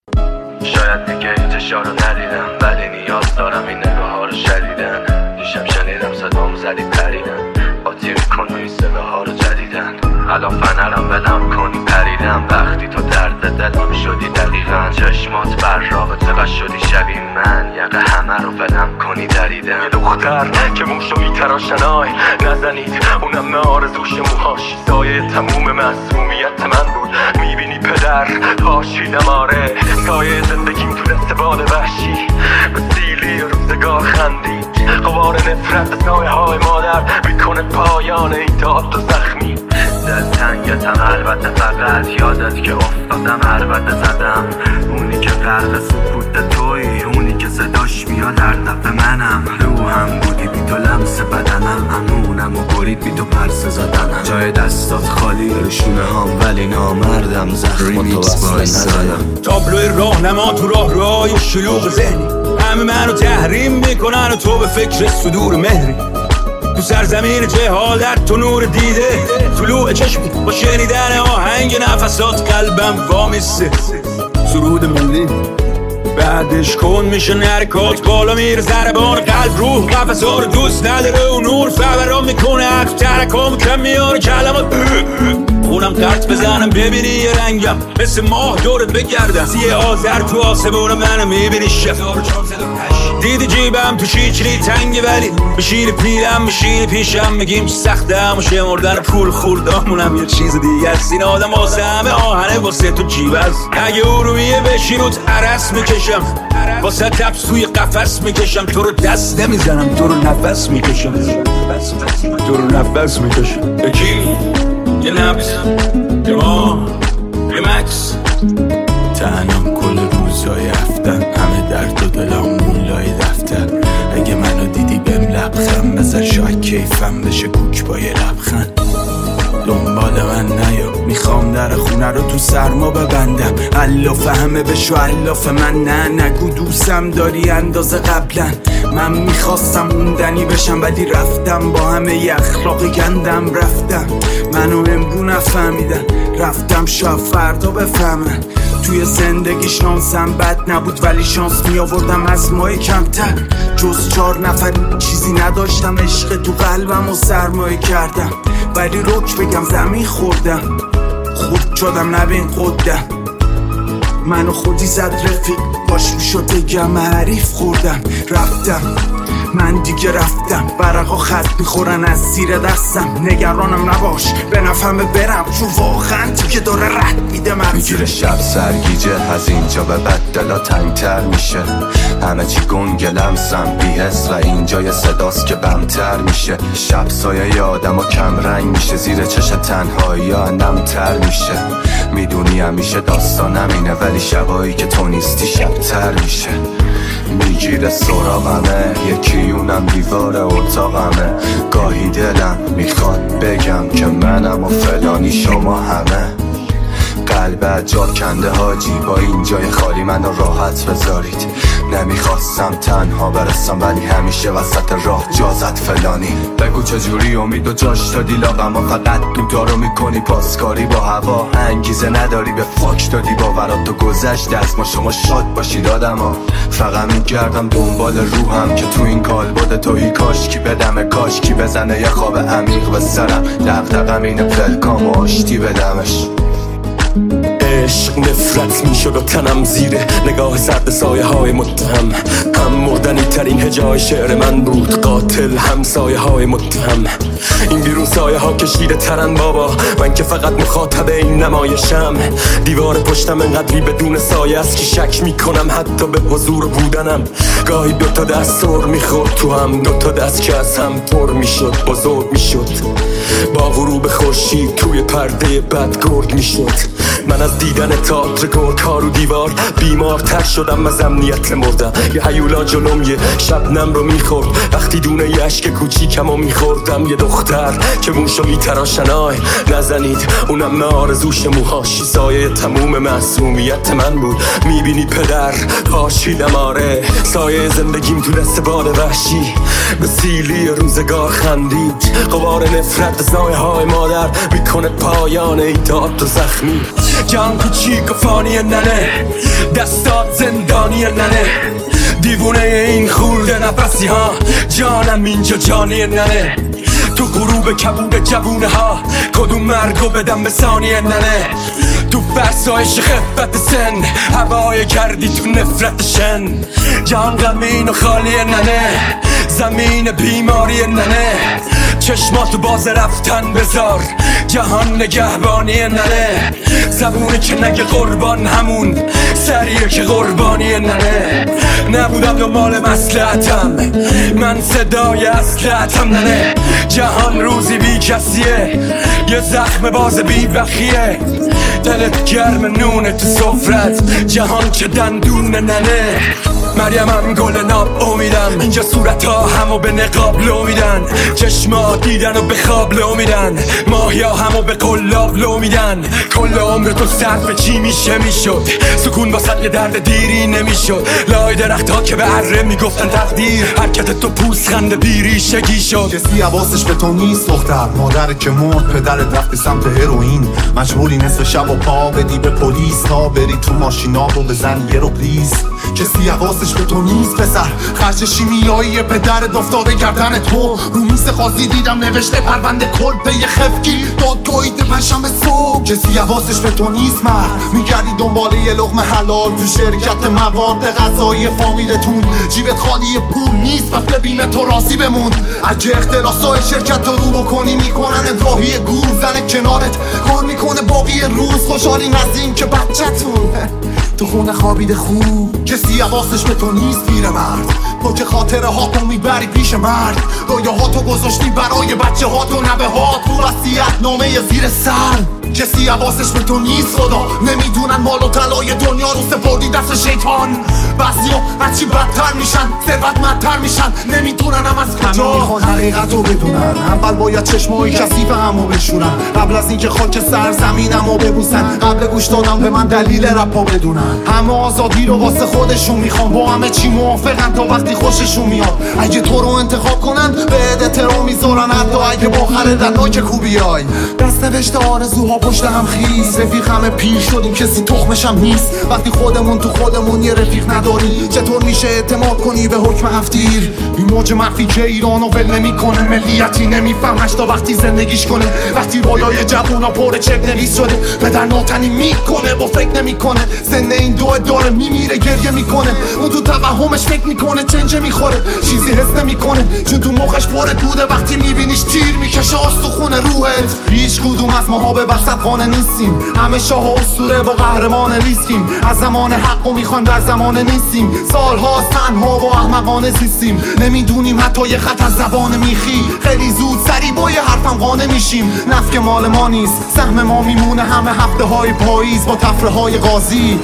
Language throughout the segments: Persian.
شاید دیگه هیچ اشارو ندیدم، ولی نیاز دارم این نگاه ها رو شدیدن. دیشب شنیدم صدامو زدی پریدن، قاطی میکن و این صداها رو جدیدن. الان فنرم ولم کنی پریدم، وقتی تو درد دلم شدی دقیقا. چشمات براغ چقدر شدی شبیه من، یقه همه رو ولم کنی دریدن. یه دختر که موشو میتراشنای نزنید، اونم نه آرزوش موهاش سایه تموم معصومیت من بود. میبینی پدر پاشیدم، آره سایه زندگیم تو دست باد وحشی به سیلی روزگار خندید. غبار نفرت سایه های مادر میکنه پایان این داد و زخمی. دلتنگتم البته، فقط یادت که افتادم البته زدم. اونی که غرق سکوت توی، اونی که صداش میاد هر دفعه منم. روحم بودی بی تو لمس بدنم، امونم و برید بی تو پرسه زدنم. جای دستات خالی روشونه هام، ولی نامردم زخم و تو وصله نزدم. تابلوی راهنما تو راهروهای شلوغ ذهنی، همه منو تحریم میکنن و تو به فکر صدور مهری. تو سرزمین جهالت تو نور دیده، طلوع چشمی با شنیدن آهنگ نفسات قلبم وامیسته. سرود ملی بعدش کن میشه حرکات بالا میره، ضربان قلب روح قفسا رو دوست نداره و نور فوران میکنه عقل ترکام کم میاره کلمات. خونم قرط بزنم ببینی یه رنگم مثل ماه دورت بگردم. سیه آذر تو آسمون منو میبینی شفار 408. دیدی جیبم تو شیچلی تنگه، ولی بشیر پیرم میشین پیشم میگیم چه سختم و شمردن پول خوردامونم یه چیز دیگه است. این آدم واسه همه آهنه، واسه تو جیب است. اگه او رویه بشین و عرس میکشم، واسه تبس توی قفس میکشم. تو رو دست نمیزنم، تو رو نفس میکشم، تو رو نفس میکشم. یکی یه نبز یه ما یه مکس تنم کل روزای هفتن، همه درد و دلامون لای دفتر. اگه منو دیدی بهم لبخند بزن، شاید کیفم بشه کوک با یه لبخند. دنبال من نیا، میخوام در خونه رو تو سرما ببندم. علاف همه بشو علاف من، نه نگو دوستم داری اندازه قبلا. من میخواستم موندنی بشم ولی رفتم، با همه ی اخلاق گندم رفتم. منو امرو نفهمیدن، رفتم شاید فردا بفهمن. توی زندگی شانسم بد نبود، ولی شانس می آوردم از ماه کمتر. جز 4 نفر چیزی نداشتم، عشق تو قلبم و سرمایه کردم. ولی روک بگم زمین خوردم، خود شدم نبین خودم. منو خودی زد رفیق، باش میشد بگم حریف خوردم. رفتم من دیگه رفتم، برقا خط میخورن از زیر دستم. نگرانم نباش به نفهمه برم، چون واقعا دیگه داره رد میده من. میگیره شب سرگیجه، از اینجا به بعد دلا تنگتر میشه. همه چی گنگ لمسم بی حس و اینجا یه صداست که بمتر میشه. شب سایه ی آدم ها کم رنگ میشه، زیر چش تنهایی ها نمتر میشه. میدونی همیشه داستانم اینه، ولی شبایی که تو نیستی شبتر میشه. میگیره سراغمه، یکی اونم دیوار اتاقمه. گاهی دلم میخواد بگم که منم و فلانی شما همه. قلبت جا کنده حاجی، با این جای خالی منو راحت بذارید. نمیخواستم تنها برسم، ولی همیشه وسط راه جازت فلانی. بگو چجوری امید و جاش دادی لاغم، و فقط دودارو میکنی پاسکاری با هوا. انگیزه نداری به فاک دادی باورات، تو گذشت از ما شما شاد باشید آدم ها. فقط میگردم دنبال روحم که تو این کالبد توهی، کاشکی بدمه کاشکی بزنه یه خواب عمیق به سرم. دقدقم اینه پلکام و آشتی بدمش. عشق نفرت میشد و تنم زیره نگاه سرد سایه های متهم. هم مردنی ترین هجای شعر من بود، قاتل هم سایه های متهم. این بیرون سایه ها کشیده ترن بابا، من که فقط مخاطب این نمایشم. دیوار پشتم انقدری بدون سایه است که شک میکنم حتی به حضور بودنم. گاهی 2 دست سر میخورد تو هم، 2 دست که از هم پر میشد بزرگ میشد. با غروب خورشید توی پرده بد گرد میشد. من از دیدن تئاتر گرگ‌ها رو دیوار بیمارتر شدم، از امنیت مردم. یه هیولا جلوم یه شبنم رو میخورد، وقتی دونه یه اشک کوچیکم رو میخوردم. یه دختر که موشو میتراشن، آی نزنید اونم نه آرزوش موهاش سایه تموم معصومیت من بود. میبینی پدر پاشیدم، آره سایه زندگیم تو دست باد وحشی به سیلی روزگار خندید. غبار نفرت سایه های مادر میکنه پایان ایداد و زخمی. جان کوچیک و فانی ننه، دست زندانی ننه دیوونه این خورده نفسی ها جانم اینجا جانی ننه تو غروب کبود جوونه ها کدوم مرگو بدم به ثانیه ننه تو فرسایش خفت سن هوای کردی تو نفرت شن جهان غمین و خالی ننه زمین بیماری ننه چشماتو باز رفتن بذار جهان نگهبانی ننه زبونه که نگه قربان همون سریه که قربانی ننه نبودم دنبال مصلحتم من صدای اصلحتم ننه جهان روزی بی کسیه یه زخم باز بی بخیه دلت گرم نونه تو سفرت جهان که دندون ننه مریمم گل ناب امیدم اینجا صورت ها همو به نقاب لو میدن چشما دیدن و به خواب لو میدن ماهیا همو به قلاب لو میدن کل عمر تو صرف چی میشد سکون واسط یه درد دیری نمیشد لای درخت ها که به اره میگفتن تقدیر حرکت تو پوست خنده بیریشگی شد کسی حواسش به تو نیست دختر مادر که مرد پدرت رفت سمت هروئین مجبوری نصف شب و پا بدی به پلیس تا بری تو ماشینا رو بزنی یه رو پلیز کسی حواسش به تو نیست پسر خرج شیمیایی پدرت افتاده گردن تو رو میز قاضی دیدم نوشته پرونده کل به یه خفگی دادگاهی پنجشنبه صبح کسی حواسش به تو نیست مرد میگردی دنبال یه لقمه حلال تو شرکت مواد غذایی فامیلتون جیبت خالی پول نیست پس به بیم تو راضی بمون اگه اختلاسای شرکت رو بکنی میکنن راهی گور زن کنارت کار میکنه باقی روز خوشحالی نزدیم که بچه‌تون تو خونه خوابیده خوب کسی حواسش به تو نیست پیرمرد تو که خاطره ها تو میبری پیش مرد رویه ها تو گذاشتی برای بچه ها تو نبه ها تو وصیت نامه زیر سر کسی حواسش به تو نیست خدا نمیدونن مال و طلای دنیا رو سپردی دست شیطان بعضیا هرچی بدتر میشن ثروتمندتر میشن نمیدونن هم از کجا همه میخوان حقیقت رو بدونن اول باید چشمای کثیف همو بشورن قبل از اینکه خاک سرزمینمو ببوسن قبل گوش دادن به من دلیل رپا بدونن همه آزادی رو واسه خودشون میخوان با همه چی موافقن تا وقتی خوششون میاد اگه تو رو انتخاب کنن به احترام میذارن حتی اگه با خردناک خوبیای دست نوشته آرزوها پشت هم خیز رفیق همه پیر شدیم کسی تخمش هم نیست وقتی خودمون تو خودمون یه رفیق نداری چطور میشه اعتماد کنی به حکم هفتیر این موج مخفی که ایرانو ول نمیکنه ملیتی نمیفهمش تا وقتی زندگیش کنه وقتی رویای جوونا پر چک نویس شده پدر ناتنی میکنه با فکر نمیکنه سن این دو داره میمیره گریه میکنه اون تو توهمش فکر میکنه چنجه میخوره چیزی حس نمیکنه چون تو مخش پر دوده وقتی میبینیش تیر میکشه آستخونه روحت هیچ کدوم از ماها به وسط خانه نیستیم همه شاه و اسطوره با قهرمان ریسکیم از زمان حقو میخوان در زمان نیستیم سالها تنها و احمقانه زیستیم نمیدونیم حتی یه خط از زبان میخی خیلی زود سری با یه حرفم قانع میشیم نفک مال ما نیست سهم ما میمونه همه هفته های پاییز با تفره های قاضی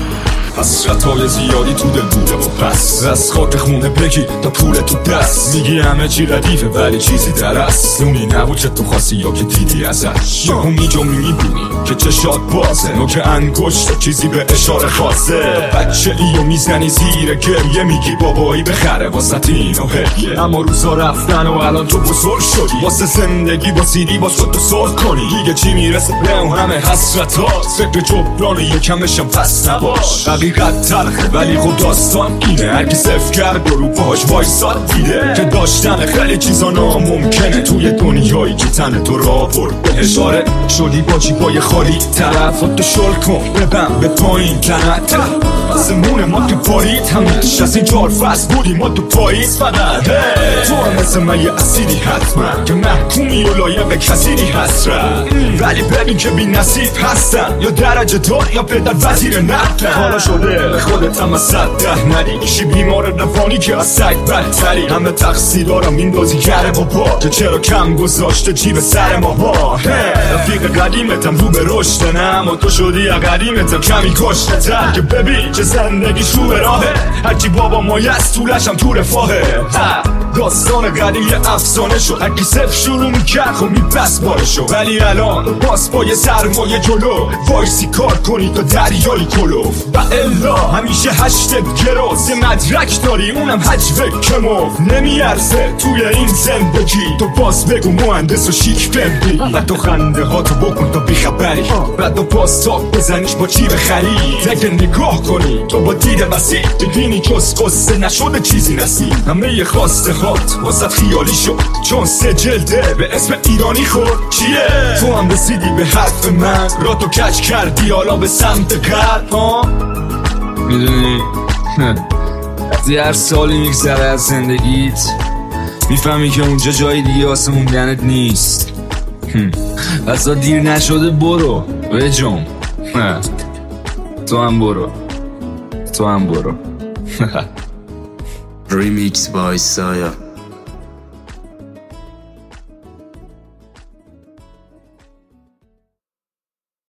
حسرت‌های زیادی تو دل بوده و پس از خاک خونه بگی تا پول تو دست میگی همه چی ردیفه ولی چیزی در است اونی نبود که تو خواستی یا که دیدی ازش یا هم میجا میبینی که چشات بازه نوک انگشت چیزی به اشاره خاصه بچه ایو میزنی زیر گریه میگی بابایی بخره واسه اینو هدیه اما روزا رفتن و الان تو بزرگ شدی واسه زندگی با سیدی باز خودتو سرخ کنی دیگه چی میرسه به اون همه حسرتات فکر جبران یکمشم پس نباش حقیقت تلخه ولی خب داستان اینه هرکی صفر کرد و رو پاش وایساد دیده که داشتن خیلی چیزا ناممکنه توی دنیایی که تن تو را برد به اشاره شدی با جیبای خالی طرفاتو شل کن ببن به پایین تنته آسمون ما که بارید همش از این 4 فصل بودی ما تو پاییز فقط تو هم مثل من یه اسیدی حتما که محکومی و لایق کسیدی حسرت ولی ببین که بی نصیب هستن یا درجه دار یا پدر وزیر نقل حالا شده خودت هم از 110 ندی کشی بیمار روانی که از سگ بدتری همه تقصیرارم این بازی گره بابا که چرا کم گذاشته جیب سر ما با رفیق قدیمتم رو به رشد نه اما تو شدی یا قدیمتم کمی کشته تر که ببین چه زندگی شو به راهه هرچی بابا مایست طولشم تو رفاهه داستان قدیم افسانه شد، هرکی صفر شروع میکرد خب میپس بارشو، ولی الان باز با یه سرمایه جلو وایسی کار کنی تا دریای کلوف و الا همیشه هشتت گراز، یه مدرک داری اونم حجوه کموف نمیارزه توی این زندگی. تو باز بگو مهندس و شیک بمری و تو خنده ها تو بکن تا بیخبری، بعد تو باز تاک بزنیش با چی بخری. اگه نگاه کنی تو با دید وسیع ببینی جز قصه نشده چیزی نسی. همه ی خواسته هات واسه خیالی شد چون 3 جلده به اسم ایرانی خورد. چیه؟ تو هم رسیدی به حرف من، را تو کج کردی حالا به سمت غرب ها. میدونی وقتی هر سالی میگذره از زندگیت میفهمی که اونجا جای دیگه واسه موندنت نیست. اصلا دیر نشده برو بجم. تو هم برو، تو هم برو. Remix by Saya.